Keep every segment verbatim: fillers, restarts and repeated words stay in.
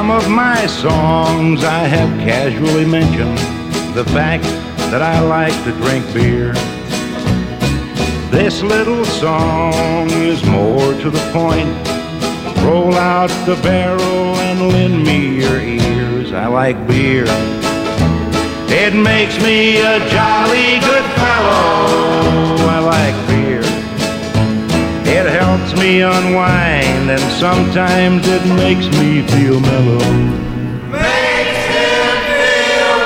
some of my songs I have casually mentioned the fact that I like to drink beer. This little song is more to the point. Roll out the barrel and lend me your ears. I like beer. It makes me a jolly good fellow. I like beer. It helps me unwind, and sometimes it makes me feel mellow. Makes him feel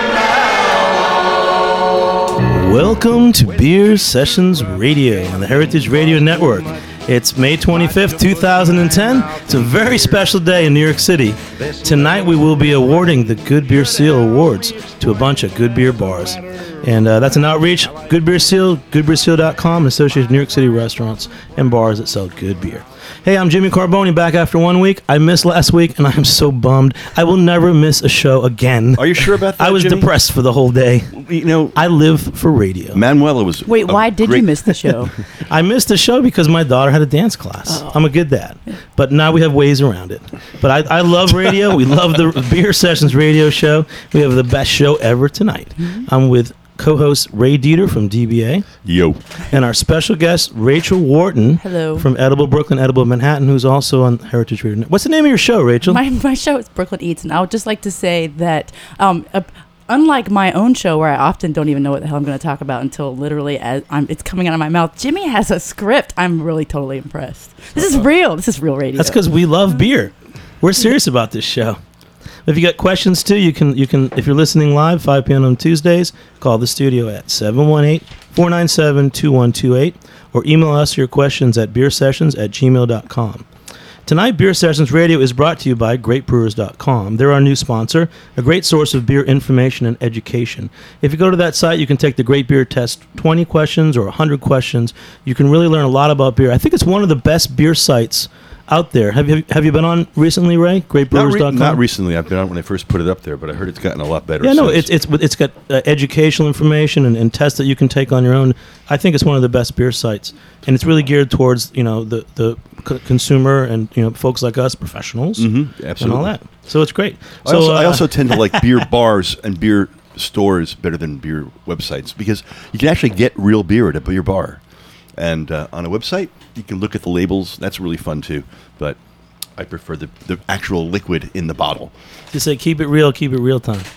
mellow. Welcome to Beer Sessions Radio on the Heritage Radio Network. It's May twenty-fifth, two thousand ten. It's a very special day in New York City. Tonight we will be awarding the Good Beer Seal Awards to a bunch of good beer bars. And uh, that's an outreach. Good Beer Seal, good beer seal dot com, an association of New York City restaurants and bars that sell good beer. Hey, I'm Jimmy Carboni, back after one week. I missed last week, and I am so bummed. I will never miss a show again. Are you sure about that, I was Jimmy? depressed for the whole day. You know, I live for radio. Manuela was... Wait, why did great... you miss the show? I missed the show because my daughter had a dance class. Oh. I'm a good dad. But now we have ways around it. But I, I love radio. We love the Beer Sessions radio show. We have the best show ever tonight. Mm-hmm. I'm with co-host Ray Dieter from D B A. Yo. And our special guest, Rachel Wharton. Hello. From Edible Brooklyn, Edible Manhattan, who's also on Heritage Radio. What's the name of your show, Rachel? My, my show is Brooklyn Eats, and I would just like to say that um, uh, unlike my own show, where I often don't even know what the hell I'm going to talk about until literally as I'm, it's coming out of my mouth, Jimmy has a script. I'm really totally impressed. This is real. This is real radio. That's because we love beer. We're serious about this show. If you got questions too, you can you can if you're listening live, five p.m. on Tuesdays, call the studio at seven one eight, four nine seven, two one two eight or email us your questions at beer sessions at gmail dot com. Tonight, Beer Sessions Radio is brought to you by great brewers dot com. They're our new sponsor, a great source of beer information and education. If you go to that site, you can take the Great Beer Test, twenty questions or one hundred questions. You can really learn a lot about beer. I think it's one of the best beer sites out there. Have you have you been on recently, Ray? great brewers dot com? Not, re- not recently. I've been on when I first put it up there, but I heard it's gotten a lot better. Yeah, no, since. it's it's it's got uh, educational information and, and tests that you can take on your own. I think it's one of the best beer sites, and it's really geared towards you know the the c- consumer and you know folks like us, professionals, mm-hmm, absolutely, and all that. So it's great. I, so, also, uh, I also tend to like beer bars and beer stores better than beer websites because you can actually get real beer at a beer bar, and uh, on a website you can look at the labels. That's really fun too, but I prefer the, the actual liquid in the bottle. You say keep it real, keep it real time.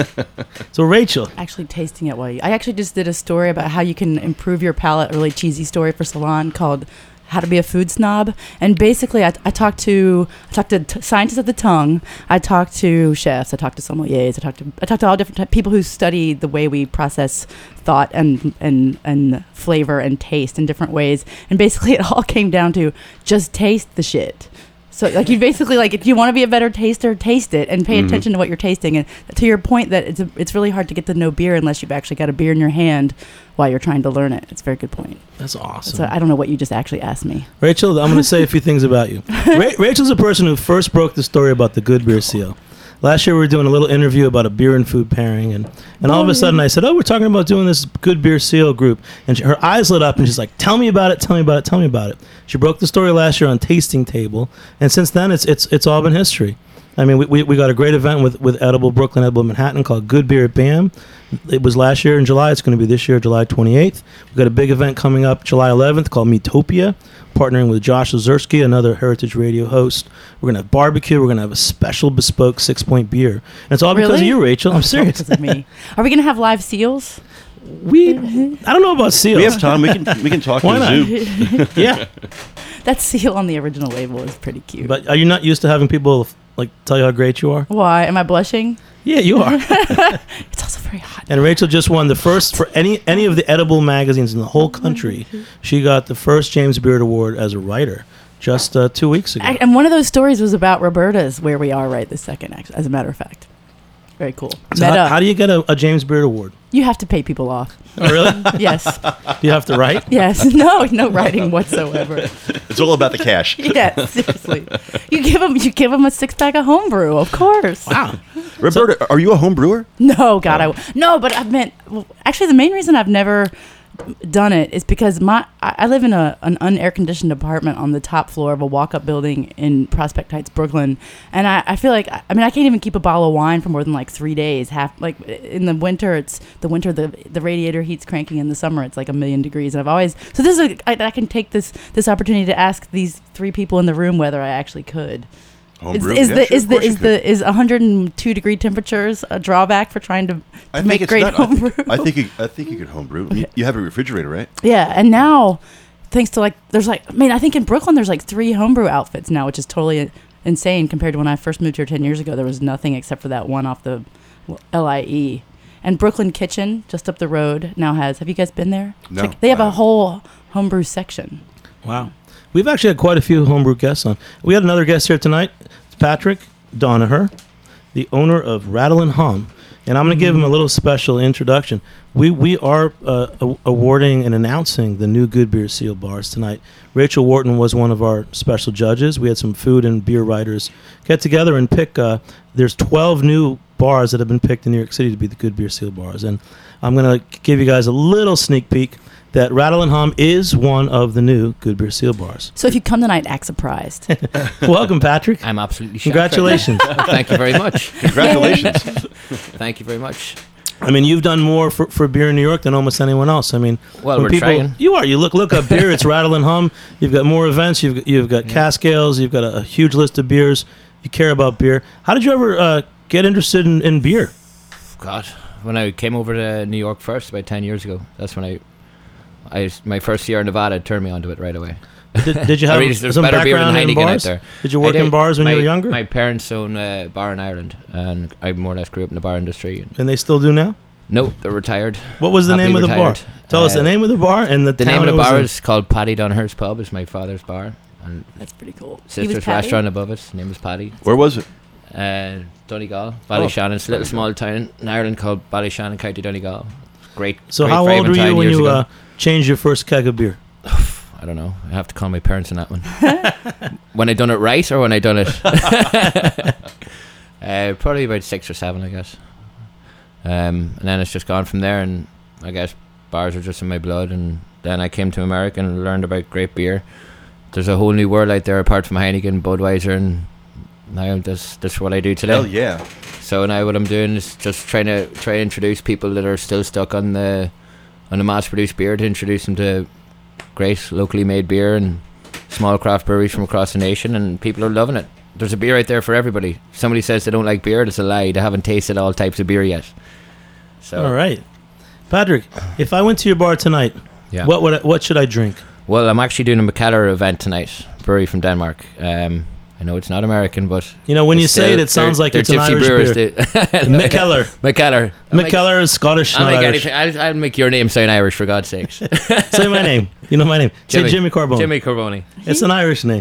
So Rachel. Actually tasting it while you... I actually just did a story about how you can improve your palate, a really cheesy story for Salon called How to Be a Food Snob. And basically I, I talked to I talked to t- scientists of the tongue, I talked to chefs, I talked to sommeliers, I talked to I talked to all different type, people who study the way we process thought and, and, and flavor and taste in different ways. And basically it all came down to just taste the shit. So, like, you basically, like, if you want to be a better taster, taste it and pay mm-hmm. attention to what you're tasting. And to your point that it's a, it's really hard to get to know beer unless you've actually got a beer in your hand while you're trying to learn it. It's a very good point. That's awesome. So I don't know what you just actually asked me. Rachel, I'm going to say a few things about you. Ra- Rachel's the person who first broke the story about the Good Beer Seal. Last year we were doing a little interview about a beer and food pairing, and, and all of a sudden I said, oh, we're talking about doing this Good Beer Seal group. And she, her eyes lit up, and she's like, tell me about it, tell me about it, tell me about it. She broke the story last year on Tasting Table, and since then it's it's it's all been history. I mean, we we, we got a great event with, with Edible Brooklyn, Edible Manhattan called Good Beer at BAM. It was last year in July. It's going to be this year, July twenty-eighth. We've got a big event coming up July eleventh called Meatopia, partnering with Josh Ozersky, another Heritage Radio host. We're going to have barbecue. We're going to have a special bespoke six-point beer. And it's all because really? of you, Rachel. I'm serious. Because of me. Are we going to have live seals? We, I don't know about seals. We have time. We can we can talk Why on not? Zoom. Yeah. That seal on the original label is pretty cute. But are you not used to having people like tell you how great you are? Why? Am I blushing? Yeah, you are. It's also very hot. And Rachel just won the first for any any of the edible magazines in the whole country. She got the first James Beard Award as a writer just uh, two weeks ago. I, and one of those stories was about Roberta's, where we are right this second, actually, as a matter of fact. Very cool. So how, how do you get a, a James Beard Award? You have to pay people off. Oh, really? Yes. Do you have to write? Yes. No, no writing whatsoever. It's all about the cash. Yeah, seriously. You give them, you give them a six pack of homebrew, of course. Wow. Roberta, so, are you a home brewer? No, God, no. I no, but I've been well, actually the main reason I've never done it is because my I I live in a an unair conditioned apartment on the top floor of a walk up building in Prospect Heights, Brooklyn, and I, I feel like I mean I can't even keep a bottle of wine for more than like three days. Half like in the winter, it's the winter the the radiator heat's cranking. In the summer, it's like a million degrees, and I've always so this is a, I, I can take this this opportunity to ask these three people in the room whether I actually could. Homebrew? Is, is Yeah, the sure, is of the course you is could. the is one hundred two degree temperatures a drawback for trying to, to I make think it's great not. I think- homebrew? I think you, I think you could homebrew. You, you have a refrigerator, right? Yeah, and now thanks to like there's like I mean I think in Brooklyn there's like three homebrew outfits now, which is totally insane compared to when I first moved here ten years ago. There was nothing except for that one off the L I E. And Brooklyn Kitchen just up the road now has. Have you guys been there? No, Like, they have I a haven't. whole homebrew section. Wow. We've actually had quite a few homebrew guests on. We had another guest here tonight. It's Patrick Donaher, the owner of Rattle and Hum. And I'm going to give him a little special introduction. We we are uh, a- awarding and announcing the new Good Beer Seal bars tonight. Rachel Wharton was one of our special judges. We had some food and beer writers get together and pick. Uh, there's twelve new bars that have been picked in New York City to be the Good Beer Seal bars. And I'm going to give you guys a little sneak peek that Rattle and Hum is one of the new Good Beer Seal bars. So if you come tonight, act surprised. Welcome, Patrick. I'm absolutely shocked right Congratulations. now. Thank you very much. Congratulations. Thank you very much. I mean, you've done more for, for beer in New York than almost anyone else. I mean, Well, when we're people, trying. You are. You look look up beer. It's Rattle and Hum. You've got more events. You've got, you've got Yeah. cask ales. You've got a, a huge list of beers. You care about beer. How did you ever uh, get interested in, in beer? God, when I came over to New York first, about ten years ago, that's when I, I my first year in Nevada turned me onto it right away. Did, did you I have mean, there's some better beer background than in Heineken out bars? there. Did you work I in did. bars when my, you were younger? My parents own a bar in Ireland, and I more or less grew up in the bar industry. And they still do now? No, they're retired. What was the Happily name of the bar? retired. Tell us the Uh, name of the bar and the The town name of it the was bar in. is called Paddy Donaher's Pub. It's my father's bar, and That's pretty cool. He was sister's Patty? restaurant above it. His name is Paddy. Where was it? Uh, Donegal, Ballyshannon. It's a little small town in Ireland called Ballyshannon, County Donegal. Great. So great how for old were you Aventine when years you ago. uh, changed your first keg of beer? I don't know. I have to call my parents on that one. When I done it right, or when I done it? uh, probably about six or seven, I guess. Um, and then it's just gone from there. And I guess bars are just in my blood. And then I came to America and learned about great beer. There's a whole new world out there apart from Heineken, Budweiser, and now that's that's what I do today. Hell yeah. So now what I'm doing is just trying to try to introduce people that are still stuck on the on the mass-produced beer, to introduce them to great locally made beer and small craft breweries from across the nation, and people are loving it. There's a beer out there for everybody. If somebody says they don't like beer, that's a lie. They haven't tasted all types of beer yet. So All right. Patrick, if I went to your bar tonight, yeah. what would I, what should I drink? Well, I'm actually doing a Mackellar event tonight, brewery from Denmark. Um, I know it's not American, but You know, when you it's say still- it, it sounds they're- like they're it's an gypsy Irish brewers. beer. They- Mackellar. Mackellar. I'll make- Mackellar is Scottish, I'll not make Irish. anything. I'll, I'll make your name sound Irish, for God's sakes. Say my name. You know my name. Say Jimmy Carbone. Jimmy Carbone. It's an Irish name.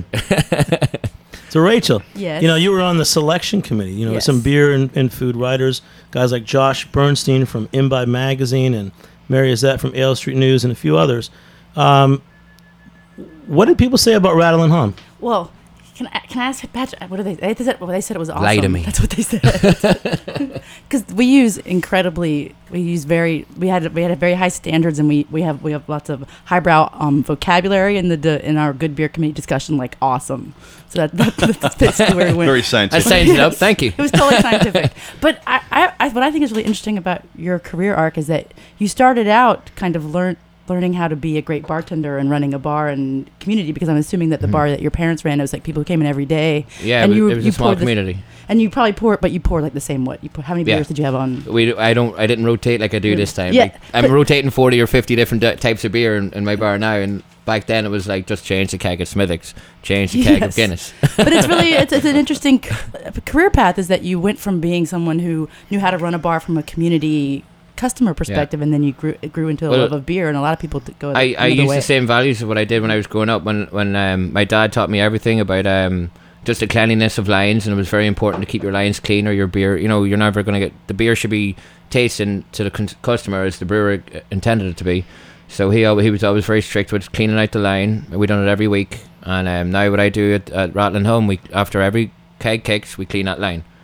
So Rachel, Yes. you know, you were on the selection committee. You know, Yes. some beer and, and food writers, guys like Josh Bernstein from Imbibe Magazine and Mary Azette from Ale Street News and a few others. Um, what did people say about Rattle and Hum? Well, can I, can I ask Patrick? What did they? They said, well, they said it was awesome. Lie to me. That's what they said. Because we use incredibly, we use very, we had we had a very high standards, and we, we have we have lots of highbrow um, vocabulary in the di- in our good beer committee discussion. Like awesome. So that, that that's basically where we went. Very I scientific. signed it up. Yes. Thank you. It was totally scientific. But I, I, I, what I think is really interesting about your career arc is that you started out kind of learn, learning how to be a great bartender and running a bar and community, because I'm assuming that the Mhm. bar that your parents ran, it was like people who came in every day. Yeah, And it, you- was- it was you a small poured the- community. And you probably pour, but you pour like the same what? You pour, how many Yeah. beers did you have on? We, I don't, I didn't rotate like I do this time. Yeah, Like, I'm but- rotating forty or fifty different di- types of beer in, in my bar now, and back then it was like just change the keg of Smithwick's, change the keg Yes. of Guinness. But it's really it's, it's an interesting c- career path. Is that you went from being someone who knew how to run a bar from a community customer perspective, and then you grew it grew into a Well, love of beer, and a lot of people t- go. I, I another used way. the same values of what I did when I was growing up. When when um, my dad taught me everything about um, just the cleanliness of lines, and it was very important to keep your lines clean, or your beer. You know, you're never going to get the beer should be tasting to the con- customer as the brewer uh, intended it to be. So he al- he was always very strict with cleaning out the line. We done it every week, and um, now what I do at, at Rattle and Hum, we after every keg kicks, we clean that line.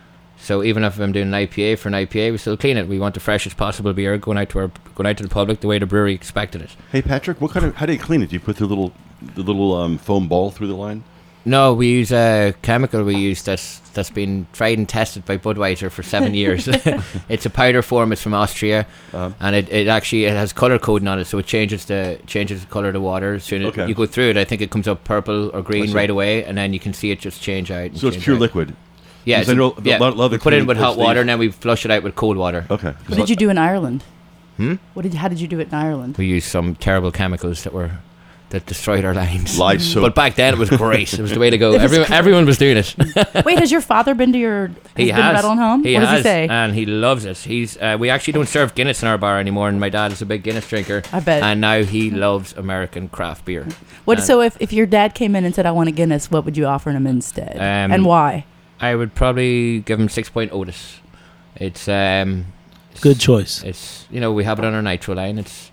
So even if I'm doing an I P A for an I P A, we still clean it. We want the freshest possible beer going out to our going out to the public the way the brewery expected it. Hey Patrick, what kind of how do you clean it? Do you put the little the little um, foam ball through the line? No, we use a chemical we use that's that's been tried and tested by Budweiser for seven years. It's a powder form. It's from Austria, Um, and it, it actually it has color coding on it, so it changes the changes the color of the water. As soon as Okay. you go through it, I think it comes up purple or I green see. right away, and then you can see it just change out. and so it's change pure out. liquid. Yeah, Because I it's- know a yeah. lot- a lot of we the put it in cleaning with hot places, they water, use- and then we flush it out with cold water. Okay. What did you do in Ireland? Hmm? What did? How did you do it in Ireland? We used some terrible chemicals that were that destroyed our lines. Lye soap. But back then it was great. It was the way to go. It was Everyone, great. everyone was doing it. Wait, has your father been to your? He has been has. Rattle Home? He what does has, he say? and he loves it. He's. Uh, we actually don't serve Guinness in our bar anymore, and my dad is a big Guinness drinker. I bet. And now he loves American craft beer. What? and- So if, if your dad came in and said, "I want a Guinness," what would you offer him instead? Um, and why? I would probably give him six point Otis. It's um, Good choice. It's you know we have it on our nitro line. It's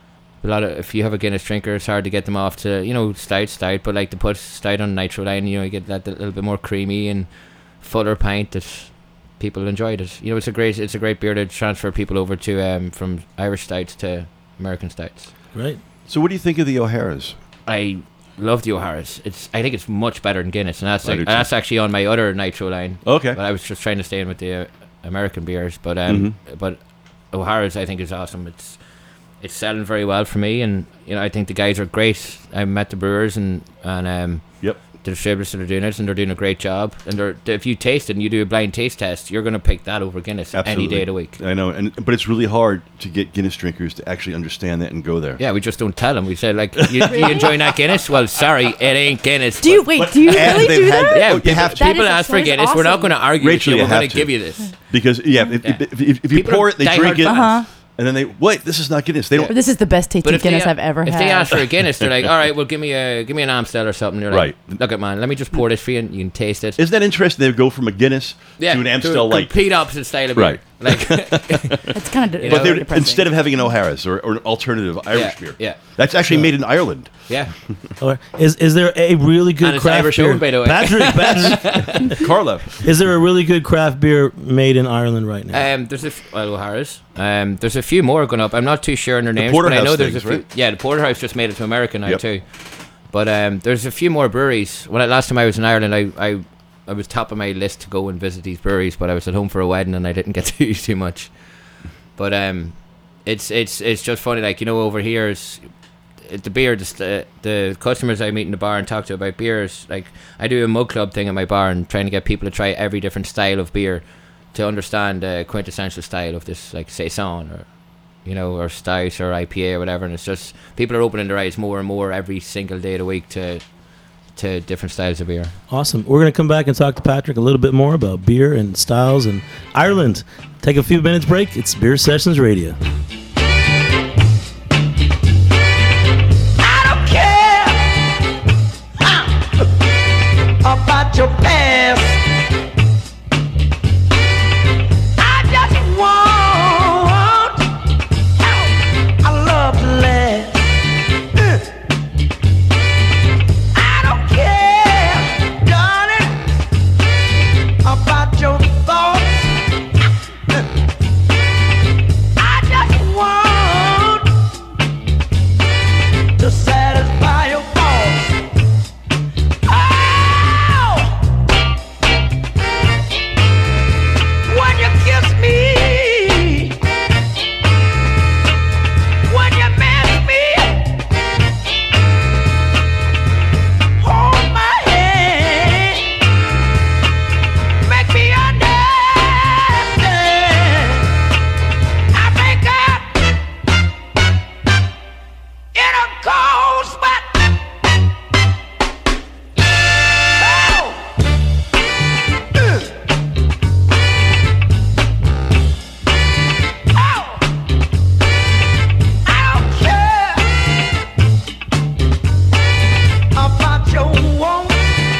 a lot of if you have a Guinness drinker, it's hard to get them off to you know stout stout, but like to put stout on nitro line, you know you get that little bit more creamy and fuller pint that people enjoyed it. You know it's a great it's a great beer to transfer people over to um from Irish stouts to American stouts. Right. So what do you think of the O'Haras? I love the O'Hara's. It's I think it's much better than Guinness, and that's I do like, too. that's actually on my other nitro line. Okay. But I was just trying to stay in with the uh, American beers. But um, but O'Hara's I think is awesome. It's it's selling very well for me, and you know I think the guys are great. I met the brewers and and um, Yep. the distributors that are doing it, and they're doing a great job. And they're if you taste it and you do a blind taste test, you're going to pick that over Guinness Absolutely. any day of the week. I know, and but it's really hard to get Guinness drinkers to actually understand that and go there. Yeah, we just don't tell them. We say like, you, you enjoying that Guinness? Well, sorry, it ain't Guinness. Do you but- wait? but- Do you and really they've do had- that? Yeah, Oh, you people, have to. people That is- ask for that is Guinness. We're not awesome. going to argue with Rachel, you. you We're going have to to. give you this. Because yeah, if, Yeah. if, if, if you People pour are it, they diehard drink it, fans. Uh-huh. and then they wait. This is not Guinness. They don't. This is the best tasting But if Guinness they, I've ever if had. they ask for a Guinness, they're like, all right, well, give me a give me an Amstel or something. You're like, Right. look at man, let me just pour this for you, and you can taste it. Isn't that interesting? They go from a Guinness yeah, to an to Amstel, a like, complete opposite style of beer. Right. Like, It's kind of. You but know, they're depressing. instead of having an O'Hara's or, or an alternative Irish Yeah, beer. yeah. That's actually made in Ireland. yeah. Or is is there a really good And it's craft Irish beer? owned, by the way. Patrick, Patrick, Carlo. is there a really good craft beer made in Ireland right now? Um, there's a f- well, O'Hara's. Um, there's a few more going up. I'm not too sure on their names, but I Porterhouse know there's things, a few. right? Yeah, the Porterhouse just made it to America now Yep. too. But um, there's a few more breweries. When I, last time I was in Ireland, I, I I was top of my list to go and visit these breweries, but I was at home for a wedding and I didn't get to use too much. But um, it's it's it's just funny, like you know, over here is the beer. Just the the customers I meet in the bar and talk to about beers. Like I do a mug club thing at my bar and trying to get people to try every different style of beer to understand the quintessential style of this, like saison or you know, or stout or I P A or whatever. And it's just people are opening their eyes more and more every single day of the week to to different styles of beer. Awesome. We're going to come back and talk to Patrick a little bit more about beer and styles in Ireland. Take a few minutes break. It's Beer Sessions Radio. I don't care about your past. I just want our love to last. I don't care, darling, about your thoughts. I just want to satisfy your thoughts. Oh, when you kiss me, when you miss me, hold my hand, make me understand. I make up in a cold sweat. Oh. Oh. I don't care about your wants.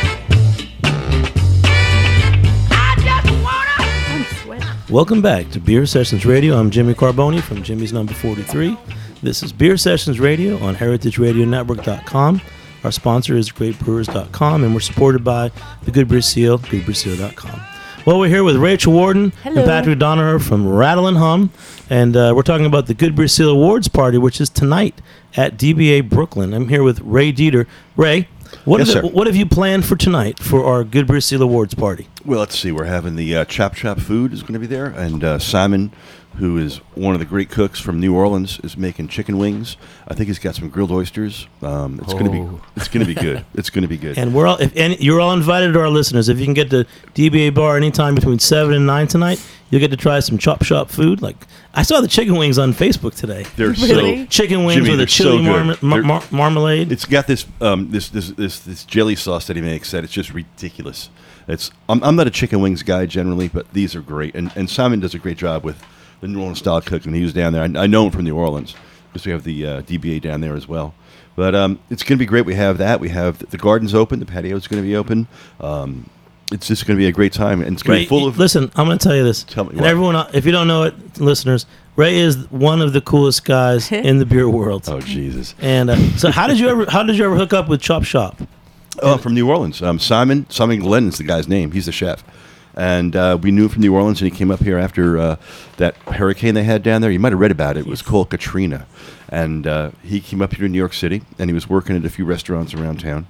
I just wanna. I'm sweating. Welcome back to Beer Sessions Radio. I'm Jimmy Carboni from Jimmy's Number forty-three. This is Beer Sessions Radio on heritage radio network dot com. Our sponsor is great brewers dot com, and we're supported by the Good Beer Seal, good beer seal dot com. Well, we're here with Rachel Warden Hello. and Patrick Donaher from Rattle and Hum, and uh, we're talking about the Good Beer Seal Awards party, which is tonight at D B A Brooklyn. I'm here with Ray Dieter. Ray, what, Yes, have, sir. what have you planned for tonight for our Good Beer Seal Awards party? Well, let's see. We're having the uh, Chop Chop Food is going to be there, and uh, Simon, who is one of the great cooks from New Orleans, is making chicken wings. I think he's got some grilled oysters. Um, it's going to be Oh. it's going to be good. It's going to be good. And we're all, if any, you're all invited to our listeners. If you can get to D B A Bar anytime between seven and nine tonight, you'll get to try some Chop Shop food. Like I saw the chicken wings on Facebook today. They're Really? so Chicken wings Jimmy, with a they're chili so good. marma- mar- They're- mar- marmalade. It's got this um, this, this this this jelly sauce that he makes that it's just ridiculous. It's I'm, I'm not a chicken wings guy generally, but these are great. And and Simon does a great job with the New Orleans style cooking. He was down there. I, I know him from New Orleans because we have the uh, D B A down there as well. But um, it's going to be great. We have that. We have the, the garden's open. The patio's going to be open. Um, it's just going to be a great time, and it's going to Ray, be full of. listen, I'm going to tell you this. Tell me and what. everyone, if you don't know it, listeners, Ray is one of the coolest guys in the beer world. Oh Jesus! And uh, so, how did you ever? How did you ever hook up with Chop Shop? Oh, I'm from New Orleans. Um, Simon Simon Glenn is the guy's name. He's the chef, and uh, we knew him from New Orleans, and he came up here after uh, that hurricane they had down there. You might have read about it. It was called Katrina, and uh, he came up here to New York City, and he was working at a few restaurants around town,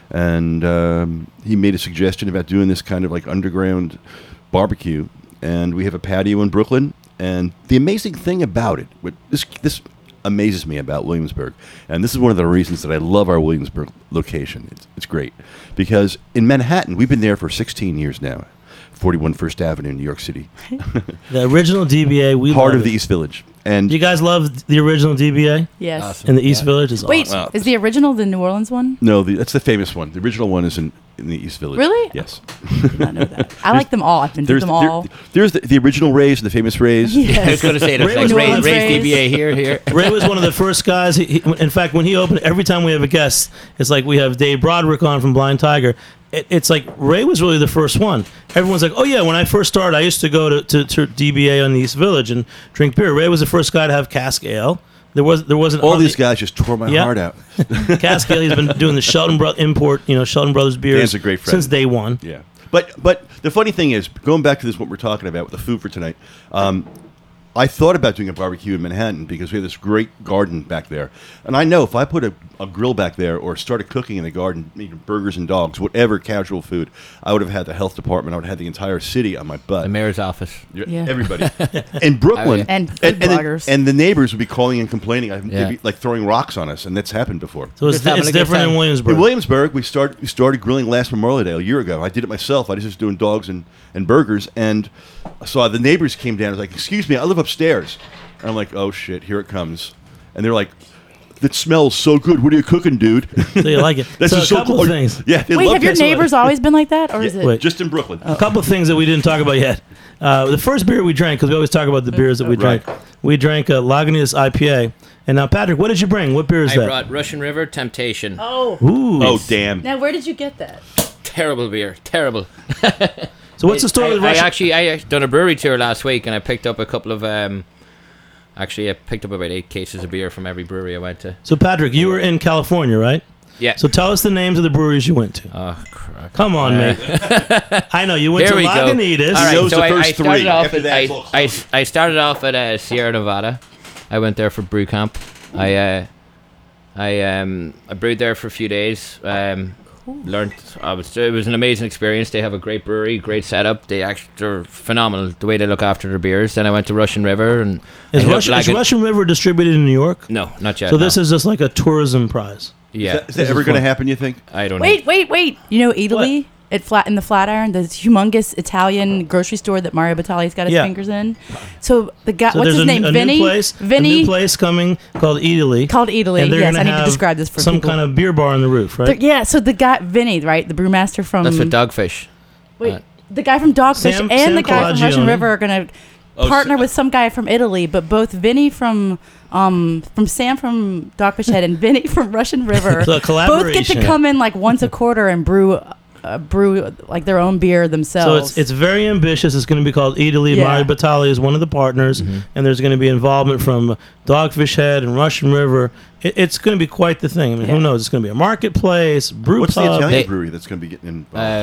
and um, he made a suggestion about doing this kind of like underground barbecue, and we have a patio in Brooklyn. And the amazing thing about it, what this this amazes me about Williamsburg, and this is one of the reasons that I love our Williamsburg location. It's, it's great because in Manhattan, we've been there for sixteen years now, forty-one First Avenue, New York City, The original D B A. We part love of the it. East Village. And You guys love the original D B A Yes. Awesome. in the East Yeah. Village. Is Wait, awesome. Wow. is the original the New Orleans one? no, the, that's the famous one. The original one is in, in the East Village. Really? Yes. I did not know that. I like them all. I've been to There's them the, there- all. there's the, the original Rays, the famous Rays. I was Yes. going to say there's Ray like was Ray, one of the Ray's first- D B A here, here. Ray was one of the first guys. He, he, in fact, when he opened, every time we have a guest, it's like we have Dave Broderick on from Blind Tiger. It, it's like Ray was really the first one. Everyone's like, oh yeah, when I first started, I used to go to, to, to D B A on the East Village and drink beer. Ray was the first guy to have cask ale. There was there wasn't All hardly- these guys just tore my Yeah. heart out. cask ale. He's been doing the Shelton Bro- import, you know, Shelton Brothers beers Dan's a great friend. since day one. Yeah, but but the funny thing is, going back to this, what we're talking about with the food for tonight. Um, I thought about doing a barbecue in Manhattan because we have this great garden back there, and I know if I put a, a grill back there or started cooking in the garden, making burgers and dogs, whatever casual food, I would have had the health department. I would have had the entire city on my butt. The mayor's office. Yeah, Yeah. Everybody in Brooklyn, Oh, yeah. And food and, bloggers. the, and the neighbors would be calling and complaining. I- Yeah. They'd be like throwing rocks on us, and that's happened before. So it's, Just having it's a good different time. in Williamsburg. In Williamsburg, we started we started grilling last Memorial Day a year ago. I did it myself. I was just doing dogs and, and burgers, and I saw the neighbors came down. I was like, "Excuse me, I live upstairs." And I'm like, "Oh shit, here it comes!" And they're like, "That smells so good. What are you cooking, dude?" So you like it. That's so just a so couple cool. of things. Yeah, they Wait, love have your it. neighbors always been like that, or is it? Wait. Just in Brooklyn. A couple of things that we didn't talk about yet. Uh, the first beer we drank, because we always talk about the beers that we Right. drank. We drank a Lagunitas I P A. And now, Patrick, what did you bring? What beer is I that? brought Russian River Temptation. Oh. Ooh. Oh damn! Now, where did you get that? Terrible beer. Terrible. So what's the story I, with I Russia? actually I uh, done a brewery tour last week, and I picked up a couple of. Um, actually, I picked up about eight cases of beer from every brewery I went to. So, Patrick, you were in California, right? Yeah. So tell us the names of the breweries you went to. Oh, crap. Come on, Uh, mate. I know you went There to we go. Lagunitas. All right, knows so the I, first I started three. off After at that, I, it's all I, closed. I started off at uh, Sierra Nevada. I went there for brew camp. I uh, I um I brewed there for a few days. Um, learned I was it was an amazing experience. They have a great brewery, great setup. They actually they're phenomenal the way they look after their beers. Then I went to Russian River and Is, ended up Russian, is lagging- Russian River distributed in New York? No, not yet. So this no. is just like a tourism prize. yeah. Is that, is that This ever is going to fun. happen? You think? I don't Wait, know. wait, wait. You know Italy? At flat in the Flatiron, the humongous Italian grocery store that Mario Batali's got his Yeah. fingers in. So the guy, So what's there's his a, name? a Vinny. new place, a Vinny new place coming called Italy. called Italy. and they're Yes, gonna I need to have describe this for some people. kind of beer bar on the roof, They're- right? yeah. So the guy Vinny, right, the brewmaster from That's with Dogfish. wait, uh, the guy from Dogfish Sam- and Sam the guy from Russian Colagione. River are gonna Oh, partner Sa- with some guy from Italy, but both Vinny from um from Sam from Dogfish Head and Vinny from Russian River So a both get collaboration. to come in like once a quarter and brew uh, brew like their own beer So themselves. it's it's very ambitious. It's going to be called Italy. Yeah. Mario Batali is one of the partners, Mm-hmm. and there's going to be involvement from Dogfish Head and Russian River. It, it's going to be quite the thing. I mean, Yeah. who knows? It's going to be a marketplace, brew What's the pub. Italian They- brewery that's going to be getting involved? Uh,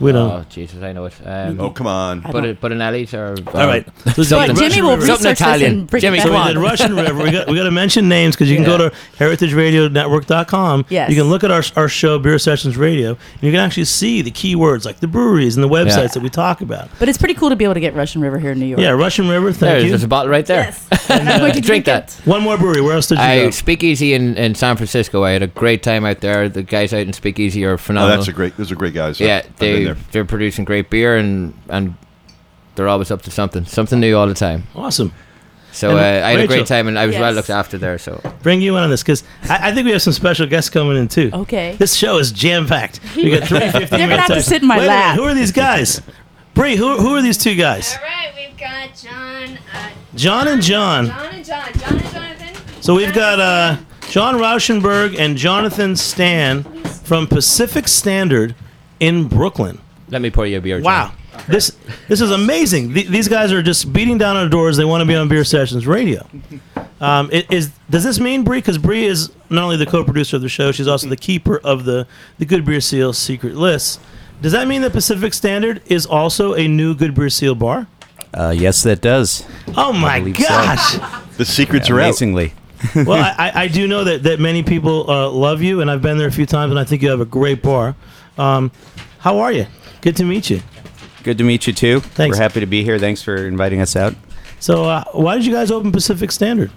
We don't. Oh Jesus, I know it. Um, Oh, come on. I But don't- it, but an Ellie's or All right. So So Russian Jimmy will River. Something research this Italian. and bring Jimmy, it So come back. we on. did Russian River. We got we got to mention names because you can Yeah. go to heritage radio network dot com. Yes. You can look at our our show Beer Sessions Radio, and you can actually see the keywords like the breweries and the websites Yeah. that we talk about. But it's pretty cool to be able to get Russian River here in New York. Yeah, Russian River. Thank There, you. there's a bottle right there. Yes. And I'm going to Drink drink, that. it. One more brewery. Where else did you I go? Speakeasy in, in San Francisco. I had a great time out there. The guys out in Speakeasy are Oh, phenomenal. that's a great. Those are great guys. yeah, I've been they there. they're producing great beer and and they're always up to something, something new all the time. Awesome. So And uh, I had a Rachel. great time and I was well Yes. looked after there. So Bring you in on this because I, I think we have some special guests coming in too. Okay. This show is jam packed. We got three fifteen You're gonna minutes. have to sit in my Wait a minute, lap. Who are these guys? Bree, who who are these two guys? All right, we've got John. Uh, John and John. John and John. John and Jonathan. So we've got uh, John Rauschenberg and Jonathan Stan from Pacific Standard in Brooklyn. let me pour you a beer. John. Wow. This this is amazing. Th- these guys are just beating down on doors. They want to be on Beer Sessions Radio. Um, it, is does this mean Bree? Because Bree is not only the co-producer of the show, she's also the keeper of the the Good Beer Seal secret list. Does that mean that Pacific Standard is also a new Good Beer Seal bar? Uh, yes, that does. Oh my believe so. gosh! The secrets are out. Amazingly. Well, I, I- I do know that, that many people uh, love you, and I've been there a few times, and I think you have a great bar. Um, how are you? Good to meet you. Good to meet you too. Thanks. We're happy to be here. Thanks for inviting us out. So, uh, why did you guys open Pacific Standard?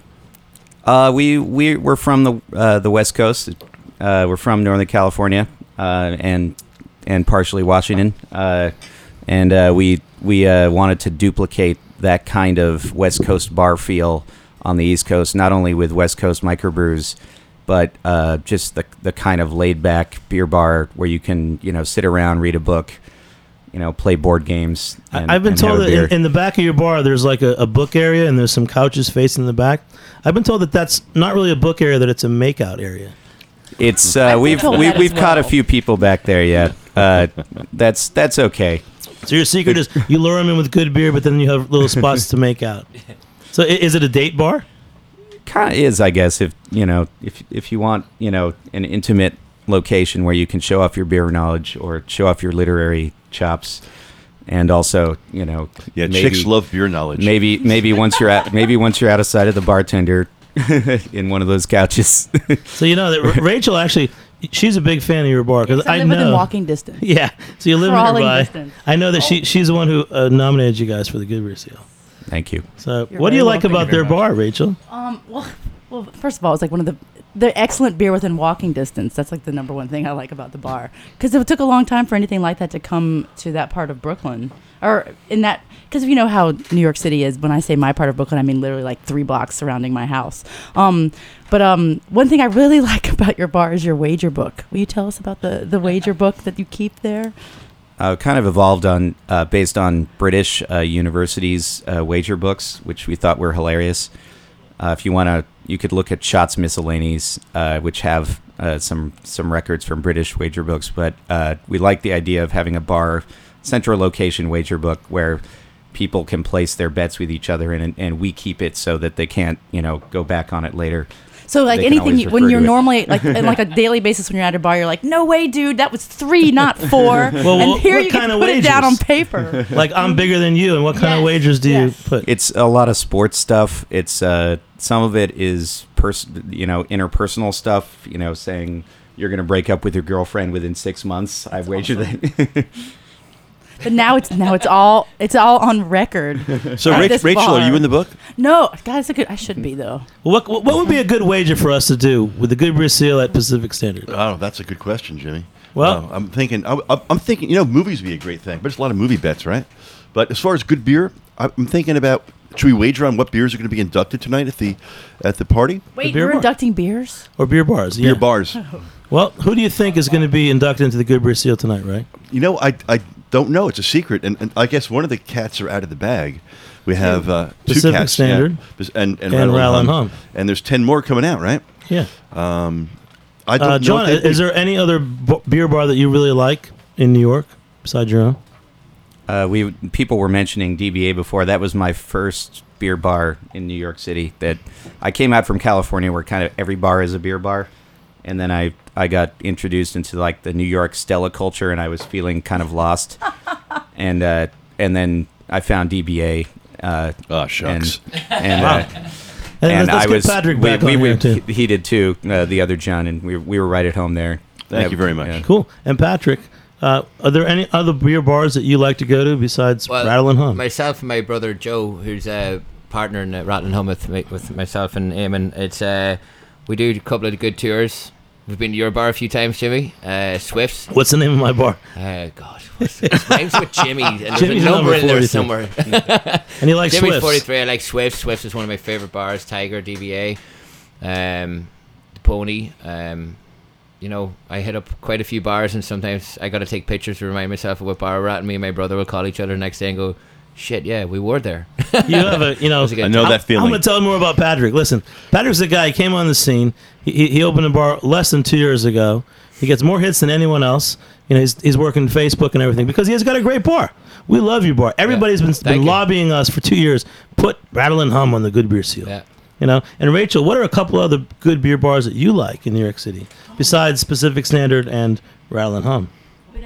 Uh, we we we're from the uh, the West Coast. Uh, we're from Northern California uh, and and partially Washington. Uh, and uh, we we uh, wanted to duplicate that kind of West Coast bar feel on the East Coast, not only with West Coast microbrews, but uh, just the the kind of laid back beer bar where you can you know sit around, read a book, you know, play board games. And, I- I've been and told have a that beer. in, in the back of your bar, there's like a, a book area, and there's some couches facing the back. I've been told that that's not really a book area; that it's a makeout area. It's I've uh, been we've told we, that as we've caught a well. few people back there yet. Uh, that's that's okay. So your secret is you lure them in with good beer, but then you have little spots to make out. So i- is it a date bar? Kind of is, I guess. If you know, if if you want, you know, an intimate location where you can show off your beer knowledge or show off your literary chops, and also, you know, Yeah, maybe, chicks love beer knowledge. Maybe maybe once you're at maybe once you're out of sight of the bartender in one of those couches. So you know that R- Rachel actually, she's a big fan of your bar because I I live within know. walking distance. Yeah, so you live Crawling nearby. distance. I know that she she's the one who uh, nominated you guys for the Good Beer Seal. Thank you. So You're what do you very like welcome. about their bar, Rachel? Um. Well, well. First of all, it's like one of the the excellent beer within walking distance. That's like the number one thing I like about the bar because it took a long time for anything like that to come to that part of Brooklyn or in that because you know how New York City is. When I say my part of Brooklyn, I mean literally like three blocks surrounding my house. Um. But um, one thing I really like about your bar is your wager book. Will you tell us about the the wager book that you keep there? Uh, kind of evolved on uh, based on British uh, universities' uh, wager books, which we thought were hilarious. Uh, if you want to, you could look at Shots Miscellanies, uh, which have uh, some some records from British wager books. But uh, we like the idea of having a bar central location wager book where people can place their bets with each other, and and we keep it so that they can't, you know, go back on it later. So like They can anything always you, when refer you're to it. normally like on like a daily basis when you're at a bar, you're like, no way, dude, that was three, not four. Well, and what- here what you kind can of put it down on wagers? paper. Like I'm bigger than you, and what kind of Yes, wagers do yes. you put? It's a lot of sports stuff. It's uh, some of it is pers- you know, interpersonal stuff. You know, saying you're going to break up with your girlfriend within six months. I've wagered that. But now it's now it's all it's all on record. So, at Rach- this Rachel, are bar. you in the book? No, God, it's a good. I should be though. What what would be a good wager for us to do with the Good Beer Seal at Pacific Standard? Oh, that's a good question, Jimmy. Well- Uh, I'm thinking. I, I- I'm thinking. You know, movies would be a great thing, but it's a lot of movie bets, right? But as far as good beer, I'm thinking about. Should we wager on what beers are going to be inducted tonight at the at the party? Wait, beer you're bar. inducting beers? Or beer bars? Beer Yeah. bars. Well, who do you think is going to be inducted into the Good Beer Seal tonight, right? You know, I, I don't know. It's a secret, and, and I guess one of the cats are out of the bag. We have uh, two Pacific cats, Standard. yeah, Bas- and and, And Rattle Rattle and Hum. Hum. and there's ten more coming out, right? Yeah. Um, I don't Uh, know. John, if they- is there any other b- beer bar that you really like in New York besides your own? Uh, we people were mentioning D B A before. That was my first beer bar in New York City. That I came out from California, where kind of every bar is a beer bar, and then I I got introduced into like the New York Stella culture, and I was feeling kind of lost, and uh, and then I found D B A. Uh, Oh, shucks. And, and, Wow. uh, And, and let's I get was Patrick we, back we, on we, here, too. he did too. Uh, the other John, and we we were right at home there. Thank Yeah, you very much. yeah. Cool. And Patrick, uh, are there any other beer bars that you like to go to besides Well, Rattle and Hum? Myself and my brother Joe, who's a partner in uh, Rattle and Hum with, me- with myself and Eamon, it's uh, we do a couple of good tours. We've been to your bar a few times, Jimmy. Uh, Swift's. What's the name of my bar? Uh, God, what's it? It rhymes with Jimmy. And there's Jimmy's a number number in there forty-three. somewhere. And you like Jimmy's Swift's? forty-three. I like Swift. Swift is one of my favorite bars. Tiger, D V A, um, the Pony. Um, you know, I hit up quite a few bars, and sometimes I got to take pictures to remind myself of what bar we're at. And me and my brother will call each other the next day and go, "Shit, yeah, we were there." You have a, you know, was a good I know time. that I'm feeling. going to tell you more about Patrick. Listen, Patrick's the guy. He came on the scene. He, he, he opened a bar less than two years ago. He gets more hits than anyone else. You know, he's, he's working Facebook and everything because he has got a great bar. We love your bar. Everybody's been, Thank been you. lobbying us for two years. Put Rattle and Hum on the Good Beer Seal. Yeah. You know, and Rachel, what are a couple other good beer bars that you like in New York City besides Pacific Standard and Rattle and Hum?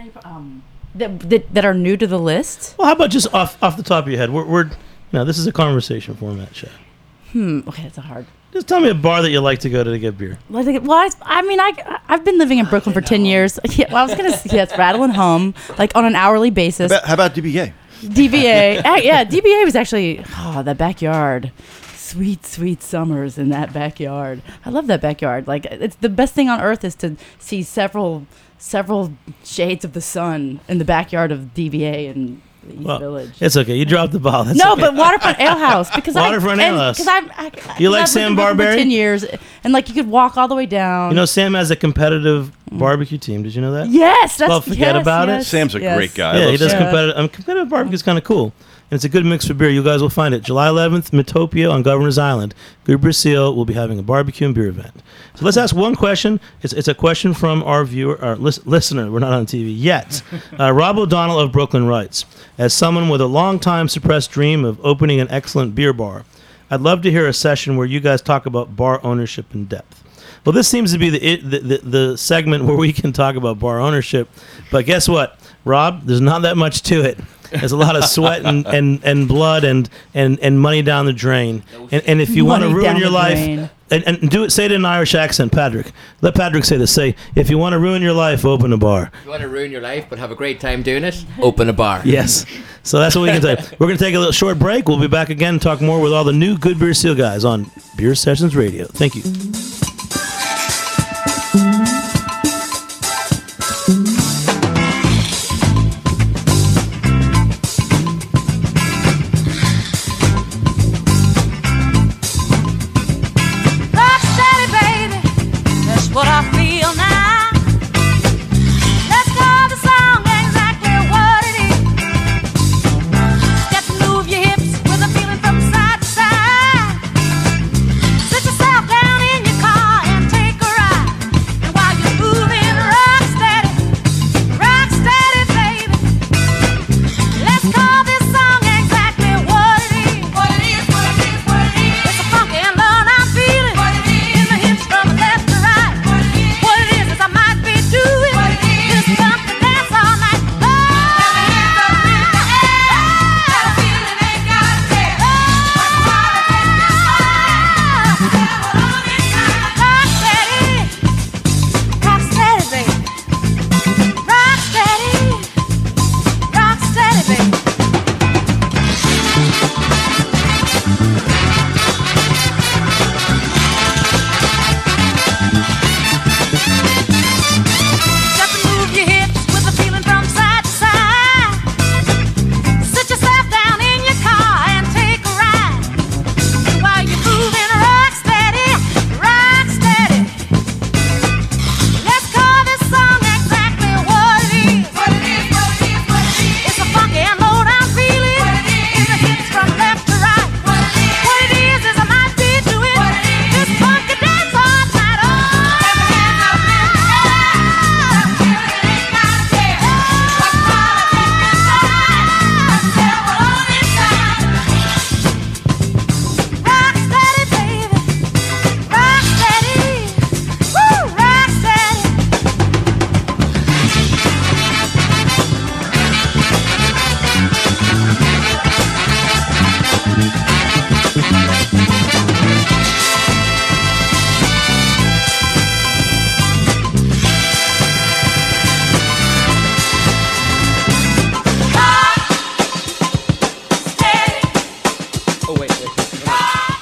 Um, that, that, that are new to the list? Well, how about just off off the top of your head? We're, we're you know, this is a conversation format, show. Hmm. Okay, that's a hard. Just tell me a bar that you like to go to to get beer. Well, I, think, well, I, I mean, I I've been living in Brooklyn for ten years. Yeah, well, I was gonna say yes, Rattle and Hum, like on an hourly basis. How about, how about D B A? D B A, uh, yeah, D B A was actually oh that backyard, sweet sweet summers in that backyard. I love that backyard. Like it's the best thing on earth is to see several several shades of the sun in the backyard of D B A and the East Well, Village. it's okay. You dropped the ball. That's No, okay. but Waterfront Ale House because Waterfront I, Ale House. because I'm I, You like I've lived Sam in Brooklyn for Barberry? ten years, and like you could walk all the way down. You know, Sam has a competitive barbecue team. Did you know that? yes, that's Well, forget yes, about it. yes, Sam's a yes. great guy. I Yeah, love he does Sam. competitive. Um, competitive barbecue is kind of cool, and it's a good mix for beer. You guys will find it July eleventh, Metopia on Governor's Island. Good Beer Seal will be having a barbecue and beer event. So let's ask one question. It's, it's a question from our viewer, our lis- listener. We're not on T V yet. Uh, Rob O'Donnell of Brooklyn writes, as someone with a long-time suppressed dream of opening an excellent beer bar, I'd love to hear a session where you guys talk about bar ownership in depth. Well, this seems to be the, it, the, the the segment where we can talk about bar ownership. But guess what, Rob? There's not that much to it. There's a lot of sweat and, and, and blood and, and, and money down the drain. And, and if you want to Money ruin down your the life, drain. and, and do it, say it in an Irish accent, Patrick. Let Patrick say this. Say, if you want to ruin your life, open a bar. If you want to ruin your life but have a great time doing it, open a bar. Yes. So that's what we can say. We're going to take a little short break. We'll be back again and talk more with all the new Good Beer Seal guys on Beer Sessions Radio. Thank you. Rock steady, baby. That's what I feel now. Let's call the song exactly what it is. Get to move your hips with a feeling from side to side. Sit yourself down in your car.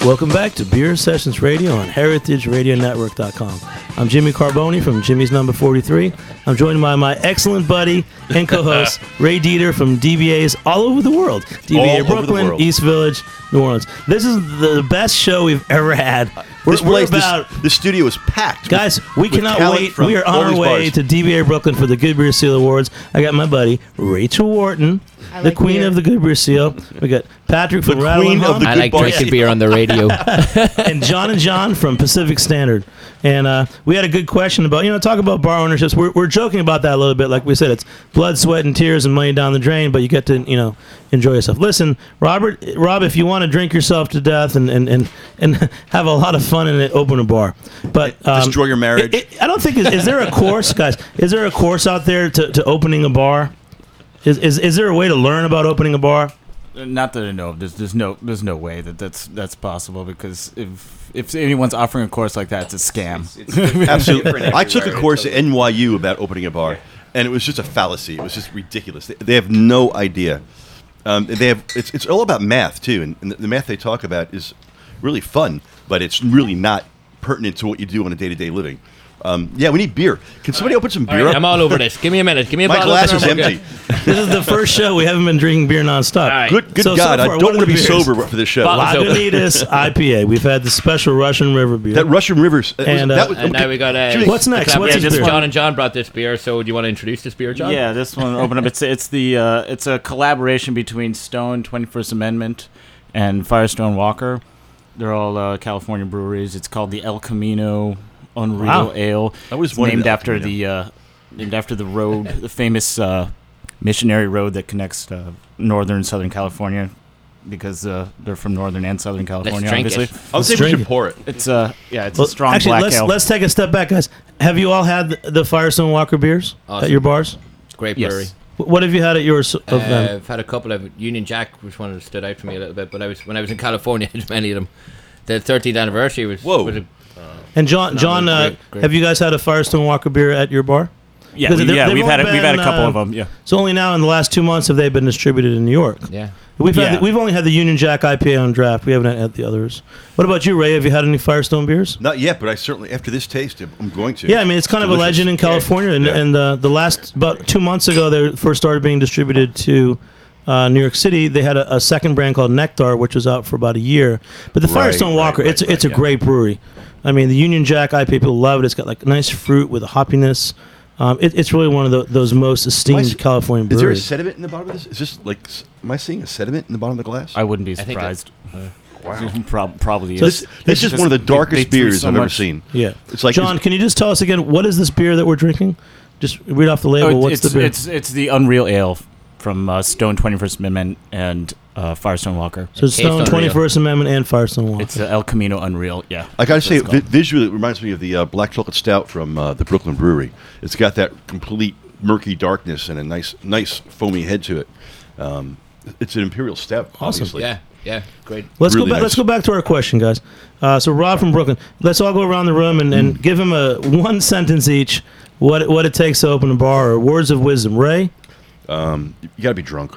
Welcome back to Beer Sessions Radio on Heritage Radio Network dot com. I'm Jimmy Carboni from Jimmy's Number forty-three. I'm joined by my excellent buddy and co-host Ray Dieter from D B As all over the world. D B A All over the Brooklyn, world. East Village, New Orleans. This is the best show we've ever had. We're, This we're place, about... this, this studio is packed. Guys, we with cannot talent wait. from We are on all our these way bars. to D B A Brooklyn for the Good Beer Seal Awards. I got my buddy Rachel Wharton, I the like queen beer. of the Good Beer Seal. We got Patrick from The Rattling queen of Hum, the I Good like bar drinking scene. beer on the radio. and John and John from Pacific Standard. And uh, we had a good question about, you know, talk about bar ownerships. We're, we're joking about that a little bit. Like we said, it's blood, sweat, and tears and money down the drain, but you get to, you know, enjoy yourself. Listen, Robert, Rob, if you want to drink yourself to death and, and, and, and have a lot of fun in it, open a bar. But um, Destroy your marriage. it- it- I don't think, is, is there a course, guys, is there a course out there to, to opening a bar? Is, is, is there a way to learn about opening a bar? Not that I know of. There's, there's no there's no way that that's that's possible, because if if anyone's offering a course like that, it's a scam. Absolutely. I took a course at N Y U about opening a bar, and it was just a fallacy. It was just ridiculous. They, they have no idea. Um, they have. It's, it's all about math too, and, and the math they talk about is really fun, but it's really not pertinent to what you do on a day-to-day living. Um, yeah, we need beer. Can somebody open some All beer right, up? I'm all over this. Give me a minute. Give me a My bottle glass opener is and we're empty. good. This is the first show we haven't been drinking beer nonstop. All right. Good, good So- so God! far, I what don't are want to the be beers? sober for this show. Bottle- Lagunitas I P A. We've had the special Russian River beer. That Russian Rivers. uh, was- And, uh, that was, And now we got uh, Jimmy, What's next? the What's collaboration. this beer? John and John brought this beer, so do you want to introduce this beer, John? Yeah, this one open up. It's it's the uh, it's a collaboration between Stone, twenty-first Amendment, and Firestone Walker. They're all uh, California breweries. It's called the El Camino Unreal Wow. Ale. I always It's wanted named El after Camino. the uh, named after the road, the famous uh, missionary road that connects uh, northern and southern California, because uh, they're from northern and southern California. drink obviously, it. I would say we drink should it. pour it. it's uh yeah, it's Well, a strong actually, black let's, ale. let's take a step back, guys. Have you all had the, the Firestone Walker beers Awesome. at your bars? Great Yes. brewery. Wh- What have you had at yours of Uh, them? I've had a couple of Union Jack, which one stood out for me a little bit. But I was when I was in California, there's many of them. The thirtieth anniversary was Whoa. was a, And John, no, John, uh, great, great. have you guys had a Firestone Walker beer at your bar? yeah, because we, they're- yeah, they've we've had a, only we've had a been, couple uh, of them. Yeah. So only now in the last two months have they been distributed in New York. yeah. We've had Yeah. the, we've only had the Union Jack I P A on draft. We haven't had the others. What about you, Ray? Have you had any Firestone beers? Not yet, but I certainly, after this taste, I'm going to. Yeah, I mean it's kind of a delicious. legend in California, and, Yeah. and uh, the last about two months ago they first started being distributed to uh, New York City. They had a, a second brand called Nectar, which was out for about a year. But the Right, Firestone right, Walker, right, it's right, it's a yeah. great brewery. I mean, the Union Jack I P A, people love it. It's got like nice fruit with a hoppiness. Um, it, it's really one of the, those most esteemed Am I s- California Is there a breweries. sediment in the bottom of this? Is this like? s- Am I seeing a sediment in the bottom of the glass? I wouldn't be I think surprised. wow. Prob- probably So is. This, this is It's one of the just- they- darkest they threw beers so I've ever much- seen. Yeah, It's like John, can you just tell us again what is this beer that we're drinking? Just read off the label. Oh, What's it's, the beer? it's it's the Unreal Ale from uh, Stone, twenty-first Amendment, and uh, Firestone Walker. so it's Taste Stone Unreal. twenty-first Amendment and Firestone Walker. It's uh, El Camino Unreal. Yeah, I gotta That's say, what vi- it's called. visually, it reminds me of the uh, black chocolate stout from uh, the Brooklyn Brewery. It's got that complete murky darkness and a nice, nice foamy head to it. Um, it's an imperial stout, Awesome. obviously. Yeah, yeah, great. Let's Really go back. nice. Let's go back to our question, guys. Uh, so Rob from Brooklyn. Let's all go around the room and, Mm. and give him a one sentence each. What what it takes to open a bar, or words of wisdom. Ray, Um, you gotta be drunk.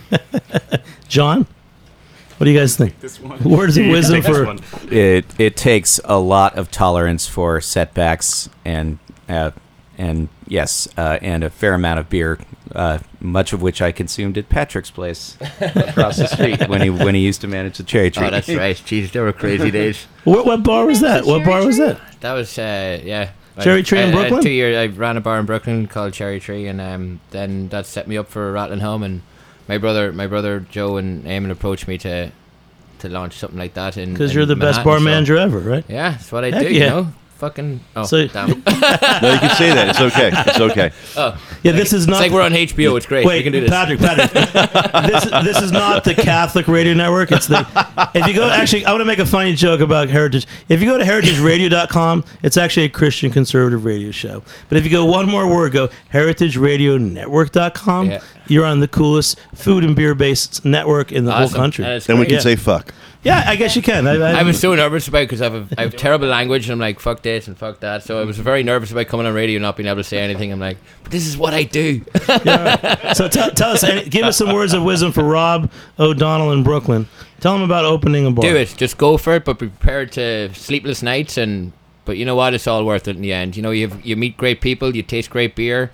John, what do you guys think? Words of wisdom for. It it takes a lot of tolerance for setbacks and uh, and yes, uh, and a fair amount of beer, uh, much of which I consumed at Patrick's place across the street when he when he used to manage the Cherry Tree. Oh, that's right. Jeez, there were crazy days. What, what bar was that? What bar was that? That was uh, yeah. Cherry I- Tree in I- I- Brooklyn? two years. I ran a bar in Brooklyn called Cherry Tree, and um, then that set me up for Rattling Home. And my brother, my brother Joe and Eamon approached me to to launch something like that. In Because in you're the best Manhattan, bar so- manager ever, right? Yeah, that's what I Heck do. yeah. You know, fucking. Oh, So- damn. No, you can say that. It's okay. It's okay. Oh, Yeah, this is it's not. like we're on H B O. It's great. Wait, we can do this. Patrick, Patrick. this this is not the Catholic Radio Network. It's the. If you go, actually, I want to make a funny joke about Heritage. If you go to heritage radio dot com, it's actually a Christian conservative radio show. But if you go one more word, go heritage radio network dot com. Yeah. You're on the coolest food and beer based network in the Awesome. whole country. And it's Then we great. can Yeah. say fuck. Yeah, I guess you can. I, I, I was so nervous about it because I have, a, I have terrible language and I'm like, fuck this and fuck that. So I was very nervous about coming on radio and not being able to say anything. I'm like, but this is what I do. So tell, tell us, any, give us some words of wisdom for Rob O'Donnell in Brooklyn. Tell them about opening a bar. Do it. Just go for it, but be prepared to sleepless nights. And but you know what? It's all worth it in the end. You know, you you meet great people, you taste great beer,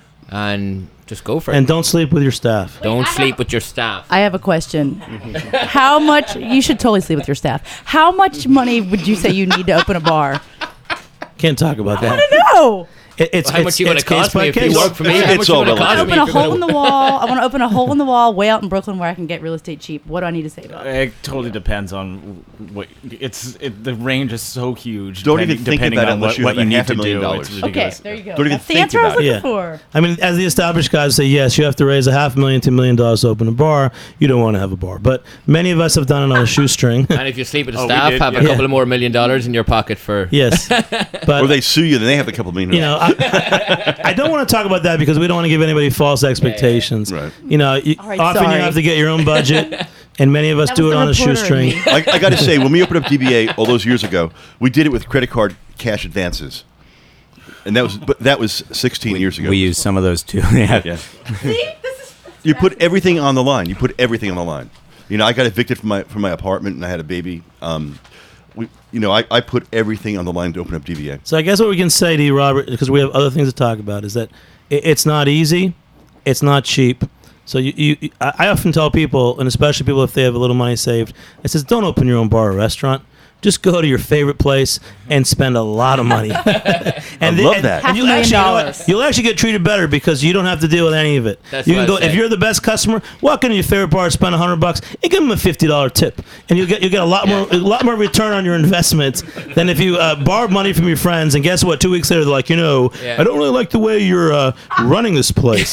and just go for it. And don't sleep with your staff. Don't sleep with your staff. I have a question. How much? You should totally sleep with your staff. How much money would you say you need to open a bar? Can't talk about I that. don't know. It, it's Well, how much it's, you want it's to cost case by me if you case. work for me? It's- How it's much you all want to relative. I cost want me to open a if you're hole gonna- in the wall. I want to open a hole in the wall way out in Brooklyn where I can get real estate cheap. What do I need to say about it? It totally depends on what it's. It, the range is so huge. Don't depending- even think depending about it on unless what, you what have you a need half a to million do. dollars. It's Okay, ridiculous. there you go. Don't even That's the think answer I was about it. looking Yeah. for. I mean, as the established guys say, yes, you have to raise a half a million to a million dollars to open a bar. You don't want to have a bar. But many of us have done it on a shoestring. And if you sleep with the Oh, we staff, did, have yeah. a couple of more million dollars in your pocket for. Yes. But Or they sue you, then they have a couple million. you know, I, I don't want to talk about that because we don't want to give anybody false expectations. Right. You know, you, All right, often sorry. you have to get your own budget, and many of us That do was it the on a reporter in shoestring. me. I, I got to say, when we opened up D B A all those years ago, we did it with credit card cash advances, and that was but that was sixteen years ago. We use some of those too. yeah. Yeah. See, this is You put everything on the line. You put everything on the line. You know, I got evicted from my from my apartment, and I had a baby. Um, we, you know, I, I put everything on the line to open up D B A. So I guess what we can say to you, Robert, because we have other things to talk about, is that it, it's not easy, it's not cheap. So you, you, I I often tell people, and especially people if they have a little money saved, I says, don't open your own bar or restaurant. Just go to your favorite place and spend a lot of money. and I the- love and- that. And you'll Half a million actually, you know what? dollars. You'll actually get treated better because you don't have to deal with any of it. That's you what can go I if say. you're the best customer. Walk into your favorite bar, spend a hundred bucks, and give them a fifty dollar tip, and you'll get you will get a lot more a lot more return on your investment than if you uh, borrowed money from your friends. And guess what? Two weeks later, they're like, you know, Yeah. I don't really like the way you're uh, running this place.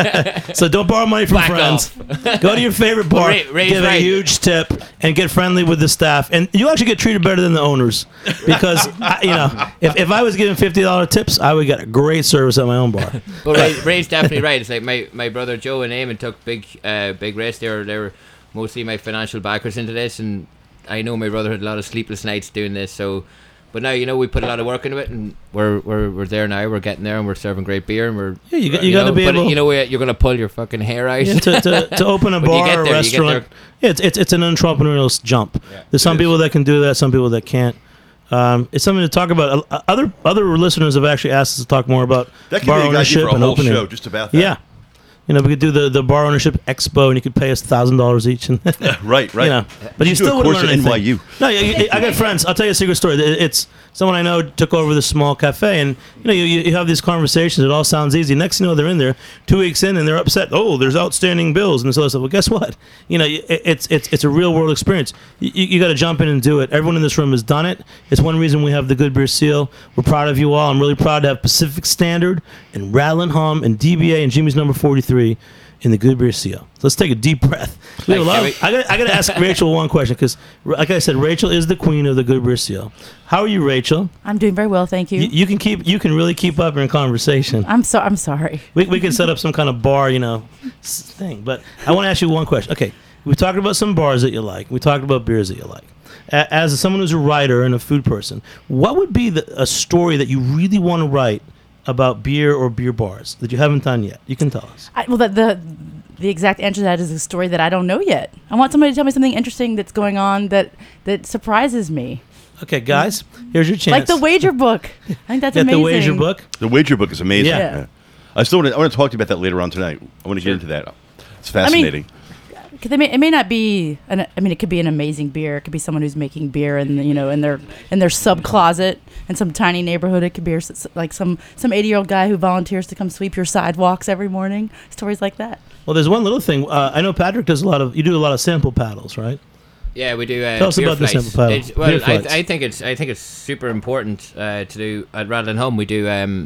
So don't borrow money from Back friends. Go to your favorite bar, Ray- Ray's give a right. huge tip, and get friendly with the staff, and you'll actually get treated better than the owners because I, you know if, if I was giving fifty dollar tips, I would get a great service at my own bar. But Ray, Ray's definitely right. It's like my, my brother Joe and Eamon took big uh, big risks. They were they were mostly my financial backers into this, and I know my brother had a lot of sleepless nights doing this. So, but now you know we put a lot of work into it, and we're we're, we're there now. We're getting there, and we're serving great beer, and we're Yeah, you got- you gotta know, be but able- You know what? You're gonna pull your fucking hair out. Yeah, to, to, to open a When you bar get or a there, you get restaurant, there- yeah, it's, it's it's an entrepreneurial s- jump. Yeah, There's some it is. people that can do that, some people that can't. Um, it's something to talk about. Uh, Other other listeners have actually asked us to talk more about That could bar be a ownership idea for a and whole opening. show just about that. Yeah, you know, we could do the, the bar ownership expo, and you could pay us thousand dollars each, and Right, right. you know, but you should do still a wouldn't course learn at anything. N Y U. No, you- you- I got friends. I'll tell you a secret story. It- It's someone I know took over this small cafe, and you know, you, you have these conversations. It all sounds easy. Next thing you know, they're in there two weeks in, and they're upset. Oh, there's outstanding bills, and this other stuff. Well, guess what? You know, it, it's it's it's a real world experience. You, you, you got to jump in and do it. Everyone in this room has done it. It's one reason we have the Good Beer Seal. We're proud of you all. I'm really proud to have Pacific Standard and Rattling Hum and D B A and Jimmy's Number forty-three in the Good Beer Seal. So let's take a deep breath. We have a lot of- I got I got to ask Rachel one question because, like I said, Rachel is the queen of the Good Beer Seal. How are you, Rachel? I'm doing very well, thank you. You, you can keep you can really keep up in conversation. I'm so I'm sorry. We we can set up some kind of bar, you know, s- thing. But I want to ask you one question. Okay, we talked about some bars that you like. We talked about beers that you like. A- As someone who's a writer and a food person, what would be the, a story that you really want to write about beer or beer bars that you haven't done yet? You can tell us. I, well, the, the the exact answer to that is a story that I don't know yet. I want somebody to tell me something interesting that's going on that that surprises me, Okay, guys, here's your chance. like the wager book. I think that's Get amazing. the wager book. The wager book is amazing. Yeah. Yeah. I still want to, I want to talk to you about that later on tonight. I want to get into that. It's fascinating. 'Cause they may, it may not be. An, I mean, it could be an amazing beer. It could be someone who's making beer in you know in their in their sub closet in some tiny neighborhood. It could be s- like some some eighty year old guy who volunteers to come sweep your sidewalks every morning. Stories like that. Well, there's one little thing. Uh, I know Patrick does a lot of. You do a lot of sample paddles, right? Yeah, we do. Uh, Tell us beer about the flights. sample paddle. It's- Well, Beer I, flights. I think it's I think it's super important uh, to do at Rattling Hum. We do. Um,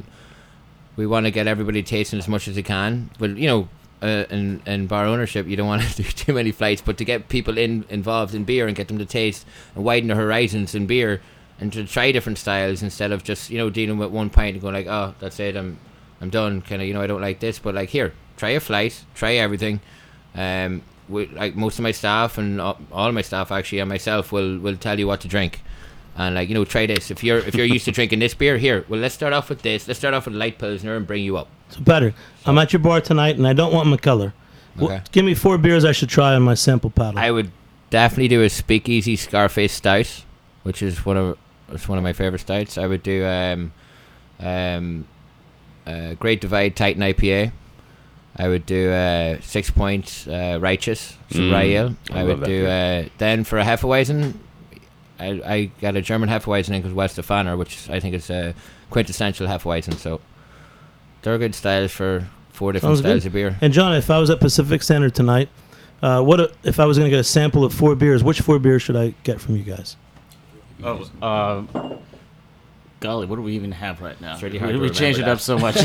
we want to get everybody tasting as much as they can. But you know, uh, in in bar ownership, you don't want to do too many flights. But to get people in involved in beer and get them to taste and widen their horizons in beer and to try different styles instead of just you know dealing with one pint and going like, oh, that's it, I'm I'm done. Kind of you know I don't like this, but like here, try a flight, try everything. Um, we, like most of my staff and all, all my staff actually and myself will will tell you what to drink, and like you know try this. If you're if you're used to drinking this beer, here, well let's start off with this. Let's start off with light pilsner and bring you up. So, Patrick, I'm at your bar tonight, and I don't want McCullough. Wh- Okay. Give me four beers I should try on my sample paddle. I would definitely do a Speakeasy Scarface Stout, which is one of it's one of my favorite stouts. I would do um, um, uh, Great Divide Titan I P A. I would do uh, Six Point uh, Righteous, so Mm, rye ale. I I, love would that do beer. uh, then for a Hefeweizen. I, I got a German Hefeweizen in called Westfaner, which I think is a quintessential Hefeweizen. So they're good styles for four different Sounds styles good. of beer. And John, if I was at Pacific Standard tonight, uh, what a, if I was going to get a sample of four beers? Which four beers should I get from you guys? Oh, uh, golly, what do we even have right now? It's really we hard to we changed it remember up so much.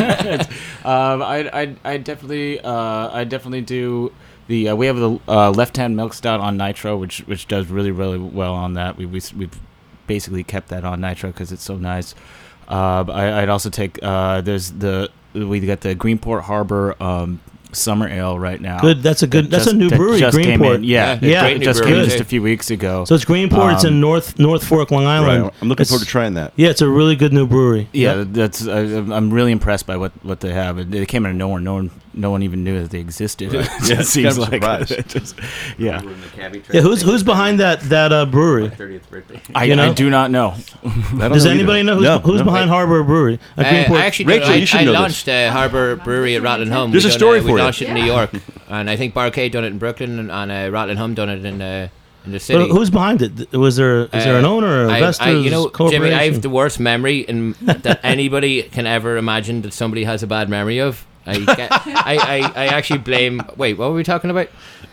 um, I I I definitely uh, I definitely do the uh, we have the uh, Left Hand Milk Stout on Nitro, which which does really really well on that. We we we've basically kept that on Nitro because it's so nice. Uh, I, I'd also take uh, there's the we got the Greenport Harbor um, Summer Ale right now. Good. That's a good. That That's just- a new that brewery. just came Greenport. in. Yeah, Yeah. it, it just brewery came too. just a few weeks ago. So it's Greenport. it's in Um, North North Fork, Long Island. Right. I'm looking It's- forward to trying that. Yeah, it's a really good new brewery. Yeah, Yep. that's I, I'm really impressed by what, what they have. They came out of nowhere. No one no one even knew that they existed. Right. It Yeah, just it's seems kind of a like surprise. it just- yeah. Yeah. Who's who's behind that that uh, brewery? thirtieth birthday. I, You know? I do not know. I don't Does know anybody either. know who's, No, who's no. behind Harbor Brewery? Uh, Uh, Greenport. I actually Rachel, did, I, you should I know this. launched uh, Harbour Brewery at Rattling Hum. There's We a done, story uh, for we you. launched it in New York, and I think Barcade done it in Brooklyn, and uh, Rattling Hum done it in uh, in the city. But who's behind it? Was there is there an Uh, owner or I- investors? I, you know, Jimmy, I have corporation? the worst memory in, that anybody can ever imagine that somebody has a bad memory of. I, get, I, I, I actually blame. Wait, what were we talking about?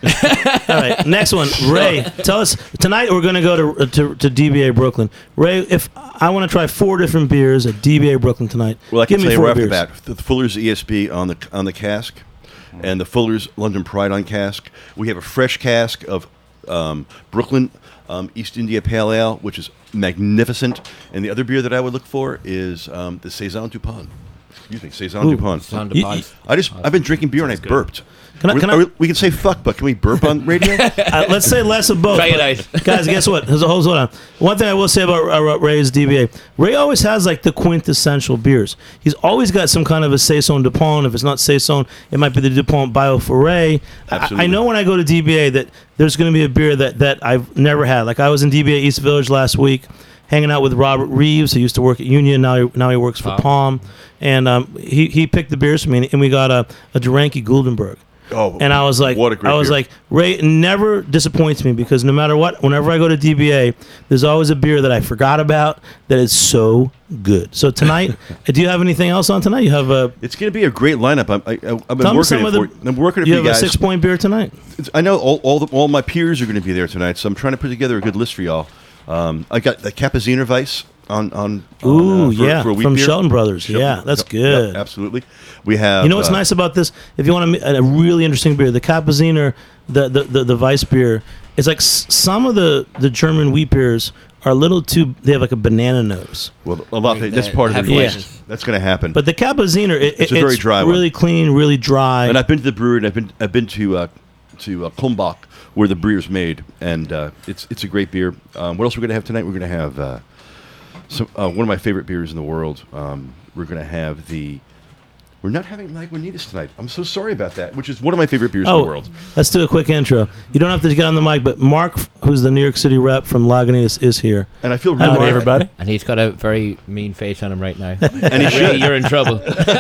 All right, next one, Ray. Tell us tonight. We're going to go to, to to D B A Brooklyn. Ray, if I want to try four different beers at D B A Brooklyn tonight, Well, I can give tell me you four right off the beers. bat, the Fuller's E S B on the on the cask, and the Fuller's London Pride on cask. We have a fresh cask of um, Brooklyn um, East India Pale Ale, which is magnificent. And the other beer that I would look for is um, the Saison Dupont. Excuse me, Saison Ooh. Dupont. Saison You- Dupont. I just I've been drinking beer and I burped. Can I- We- can I- are we, we can say fuck, but can we burp on radio? Uh, let's say less of both. Try it but- out. Guys, guess what? Hold hold on. One thing I will say about uh, Ray's D B A, Ray always has like the quintessential beers. He's always got some kind of a Saison Dupont. If it's not Saison, it might be the Dupont Bio Foray. I, Absolutely. I know when I go to D B A that there's going to be a beer that, that I've never had. Like I was in D B A East Village last week, hanging out with Robert Reeves, who used to work at Union. Now he, now he works for Palm. Palm. And um, he, he picked the beers for me, and we got a, a Duranke Guldenberg. Oh, And I was like, what a great I was beer. like, Ray never disappoints me because no matter what, whenever I go to D B A, there's always a beer that I forgot about that is so good. So tonight, do you have anything else on tonight? You have a It's going to be a great lineup. I'm, I, I, I've been Tell me working some it of for. the- I'm working it you for have you a guys. six point beer tonight. It's- I know all all, the, all my peers are going to be there tonight, so I'm trying to put together a good list for y'all. Um, I got the Capiziner Weiss on on. on, Ooh, uh, for, yeah, for a wheat from beer. Shelton Brothers. Shelton Yeah, Brothers. that's Yep, good. yep, absolutely. We have. You know what's uh, nice about this? If you want a, a really interesting beer, the Kapaziner, the the the, the Weiss beer, it's like s- some of the the German wheat beers are a little too. They have like a banana nose. Well, a lot. Like That's the part of the Hefeweizens. yeast. That's going to happen. But the Kapaziner, it, It's it- a very dry one. really clean, really dry. and I've been to the brewery, and I've been I've been to uh, to uh, Kulmbach, where the beer's made, and uh, it's it's a great beer. Um, what else we're going to have tonight? We're going to have uh, some uh, one of my favorite beers in the world. Um, we're going to have the. We're not having Lagunitas tonight. I'm so sorry about that. Which is one of my favorite beers in Oh, the world. let's do a quick intro. You don't have to get on the mic, but Mark, who's the New York City rep from Lagunitas, is here. And I feel Hi, really Mark. everybody. And he's got a very mean face on him right now. And he should. You're in trouble.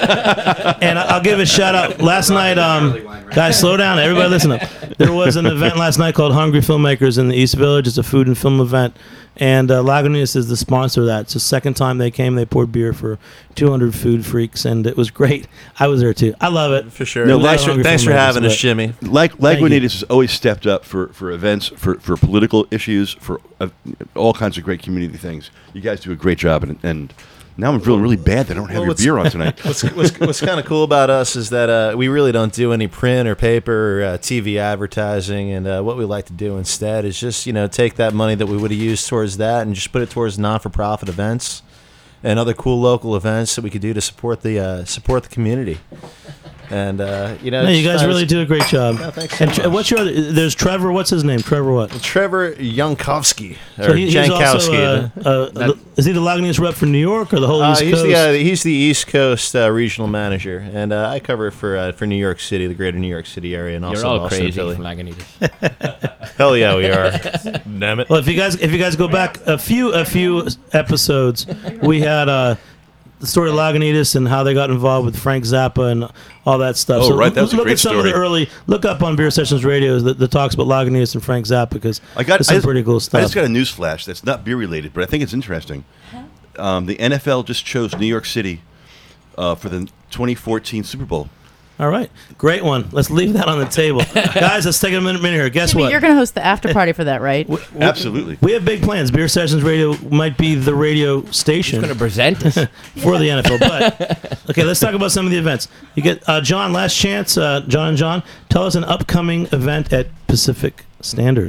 And I- I'll give a shout out. Last night, um, guys, slow down. Everybody listen up. There was an event last night called Hungry Filmmakers in the East Village. It's a food and film event. And uh, Lagunitas is the sponsor of that. It's the second time they came. They poured beer for two hundred food freaks, and it was great. I was there, too. I love it. For sure. No, thanks Hungry for, thanks for Filmmakers, having us, but- Jimmy. Like Thank you. Lagunitas has always stepped up for, for events, for, for political issues, for uh, all kinds of great community things. You guys do a great job, and, and now I'm feeling really bad that I don't have Well, your what's- beer on tonight. What's, what's, what's kind of cool about us is that uh, we really don't do any print or paper or uh, T V advertising, and uh, what we like to do instead is just you know take that money that we would have used towards that and just put it towards non-for-profit events and other cool local events that we could do to support the uh, support the community. And uh, you know, No, you it's guys fun. really do a great job. No, thanks so and Tre- much. what's your other? There's Trevor. What's his name? Trevor what? Trevor Yankovsky or So he, he's also Jankowski. uh, uh, That- is he the Lagunitas rep for New York or the whole Uh, East he's Coast? the uh, he's the East Coast uh, regional manager, and uh, I cover for uh, for New York City, the greater New York City area, and You're also all Boston, crazy Philly. from Lagunitas. Hell yeah, we are. Damn it. Well, if you guys if you guys go back a few a few episodes, we had uh, the story of Lagunitas and how they got involved with Frank Zappa and all that stuff. Oh, right, that was a look great at some story. of the early. Look up on Beer Sessions Radio that, that talks about Lagunitas and Frank Zappa because I got there's some I just, pretty cool stuff. I just got a news flash that's not beer related, but I think it's interesting. Um, the N F L just chose New York City uh, for the twenty fourteen Super Bowl. All right, great one. Let's leave that on the table, guys. Let's take a minute, minute here. Guess Jimmy, what? you're going to host the after party for that, right? Absolutely. We have big plans. Beer Sessions Radio might be the radio station Going to present us. for the N F L. But okay, let's talk about some of the events. You get uh, John. Last chance, uh, John and John. Tell us an upcoming event at Pacific Standard.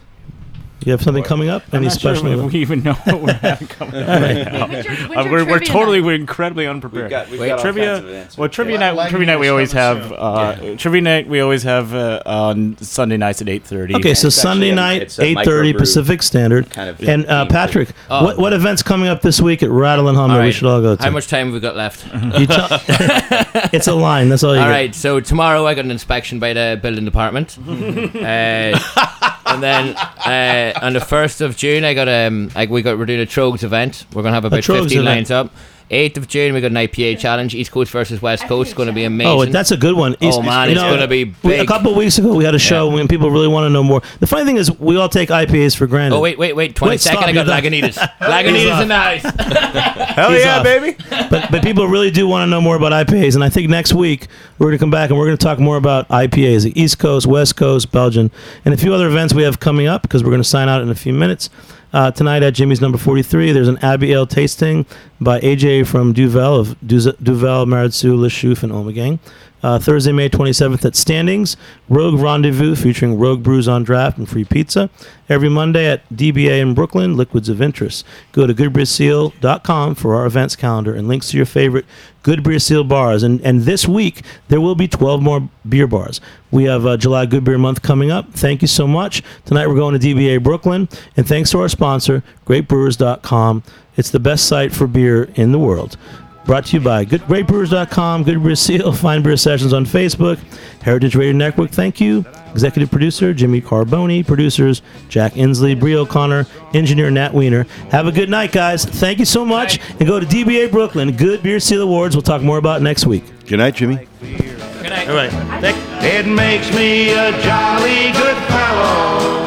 You have something coming up? I'm Any not sure special? if we even know what we have coming up All right right. now. Winter- Uh, winter we're, we're trivia totally night. we're incredibly unprepared. We've got- we've Wait, got all trivia. kinds of events. Well, trivia Yeah. night. Trivia night. We always have. soon. Uh, Trivia night. We always have uh, on Sunday nights at eight thirty. Okay, so It's actually Sunday a- night, it's a eight thirty microbrew Pacific Standard. kind of And uh, theme Patrick, Oh. what what events coming up this week at Rattle and Hum All that we right. should all go to? How much time have we got left? You tell- it's a line. That's all you All get. right, so tomorrow I got an inspection by the building department, uh, and then uh, on the first of June I got um like we got we're doing a Trogs event. We're gonna have about Trogs fifteen event. lines up. eighth of June we got an I P A challenge, East Coast versus West Coast. It's going to be amazing. Oh, that's a good one. Oh, East- man, you it's know, gonna be we- A big. couple of weeks ago, we had a show Yeah. when people really want to know more. The funny thing is, we all take I P As for granted. Oh wait, wait, wait! Twenty Wait, second, stop, I got you're done. Lagunitas. Lagunitas in the house. Hell He's yeah, off. baby. But but people really do want to know more about I P As, and I think next week we're going to come back and we're going to talk more about I P As, the East Coast, West Coast, Belgian, and a few other events we have coming up because we're going to sign out in a few minutes. Uh, tonight at Jimmy's number forty-three, there's an Abbey Ale tasting by A J from Duvel of Duz- Duvel, Maritsu, Le Chouf, and Omegang. Uh, Thursday, May twenty-seventh at Standings, Rogue Rendezvous featuring Rogue Brews on Draft and free pizza. Every Monday at D B A in Brooklyn, Liquids of Interest. Go to good beer seal dot com for our events calendar and links to your favorite Good Beer Seal bars. And and this week, there will be twelve more beer bars. We have uh, July Good Beer Month coming up. Thank you so much. Tonight we're going to D B A Brooklyn. And thanks to our sponsor, great brewers dot com. It's the best site for beer in the world. Brought to you by good, great brewers dot com, Good Beer Seal, Fine Beer Sessions on Facebook, Heritage Radio Network, thank you. Executive producer, Jimmy Carboni. Producers, Jack Inslee, Brie O'Connor. Engineer, Nat Wiener. Have a good night, guys. Thank you so much. And go to D B A Brooklyn, Good Beer Seal Awards. We'll talk more about next week. Good night, Jimmy. Good night. All right. Thank- It makes me a jolly good fellow.